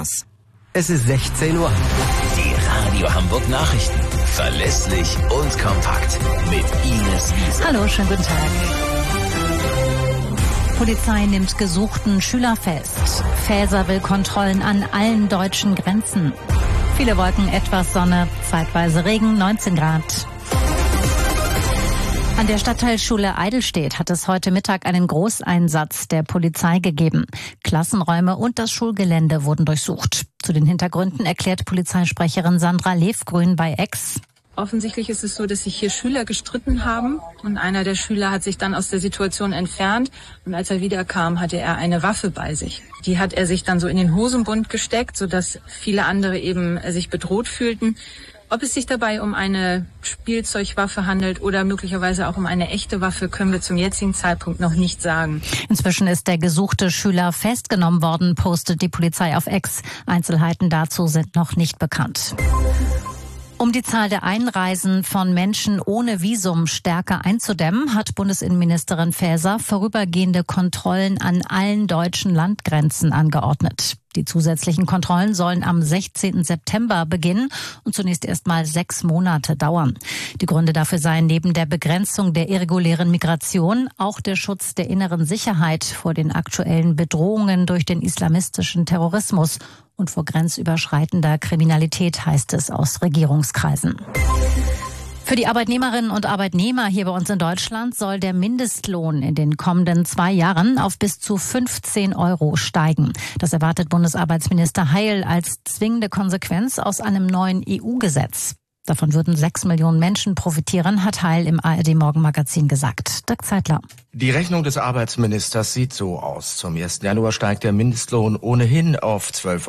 Chance. Es ist 16 Uhr. Die Radio Hamburg Nachrichten. Verlässlich und kompakt. Mit Ines Wiese. Hallo, schönen guten Tag. Polizei nimmt gesuchten Schüler fest. Faeser will Kontrollen an allen deutschen Grenzen. Viele Wolken, etwas Sonne, zeitweise Regen, 19 Grad. An der Stadtteilschule Eidelstedt hat es heute Mittag einen Großeinsatz der Polizei gegeben. Klassenräume und das Schulgelände wurden durchsucht. Zu den Hintergründen erklärt Polizeisprecherin Sandra Levgrün bei X. Offensichtlich ist es so, dass sich hier Schüler gestritten haben und einer der Schüler hat sich dann aus der Situation entfernt und als er wiederkam, hatte er eine Waffe bei sich. Die hat er sich dann so in den Hosenbund gesteckt, sodass viele andere eben sich bedroht fühlten. Ob es sich dabei um eine Spielzeugwaffe handelt oder möglicherweise auch um eine echte Waffe, können wir zum jetzigen Zeitpunkt noch nicht sagen. Inzwischen ist der gesuchte Schüler festgenommen worden, postet die Polizei auf X. Einzelheiten dazu sind noch nicht bekannt. Um die Zahl der Einreisen von Menschen ohne Visum stärker einzudämmen, hat Bundesinnenministerin Faeser vorübergehende Kontrollen an allen deutschen Landgrenzen angeordnet. Die zusätzlichen Kontrollen sollen am 16. September beginnen und zunächst erst mal 6 Monate dauern. Die Gründe dafür seien neben der Begrenzung der irregulären Migration auch der Schutz der inneren Sicherheit vor den aktuellen Bedrohungen durch den islamistischen Terrorismus und vor grenzüberschreitender Kriminalität, heißt es aus Regierungskreisen. Für die Arbeitnehmerinnen und Arbeitnehmer hier bei uns in Deutschland soll der Mindestlohn in den kommenden 2 Jahren auf bis zu 15 € steigen. Das erwartet Bundesarbeitsminister Heil als zwingende Konsequenz aus einem neuen EU-Gesetz. Davon würden 6 Millionen Menschen profitieren, hat Heil im ARD-Morgenmagazin gesagt. Dirk Zeitler. Die Rechnung des Arbeitsministers sieht so aus. Zum 1. Januar steigt der Mindestlohn ohnehin auf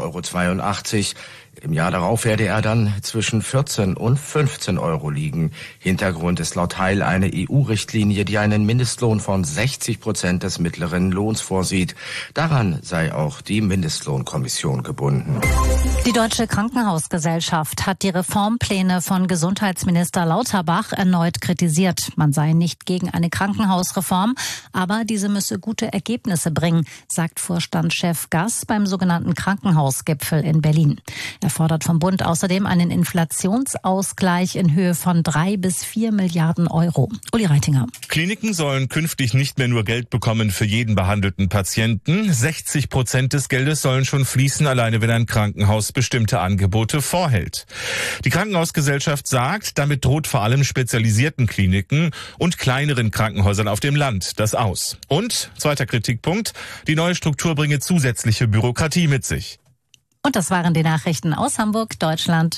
12,82 €. Im Jahr darauf werde er dann zwischen 14 und 15 € liegen. Hintergrund ist laut Heil eine EU-Richtlinie, die einen Mindestlohn von 60% des mittleren Lohns vorsieht. Daran sei auch die Mindestlohnkommission gebunden. Die Deutsche Krankenhausgesellschaft hat die Reformpläne von Gesundheitsminister Lauterbach erneut kritisiert. Man sei nicht gegen eine Krankenhausreform, aber diese müsse gute Ergebnisse bringen, sagt Vorstandschef Gass beim sogenannten Krankenhausgipfel in Berlin. Er fordert vom Bund außerdem einen Inflationsausgleich in Höhe von 3 bis 4 Milliarden €. Uli Reitinger. Kliniken sollen künftig nicht mehr nur Geld bekommen für jeden behandelten Patienten. 60% des Geldes sollen schon fließen, alleine wenn ein Krankenhaus bestimmte Angebote vorhält. Die Krankenhausgesellschaft sagt, damit droht vor allem spezialisierten Kliniken und kleineren Krankenhäusern auf dem Land das aus. Und, zweiter Kritikpunkt, die neue Struktur bringe zusätzliche Bürokratie mit sich. Und das waren die Nachrichten aus Hamburg, Deutschland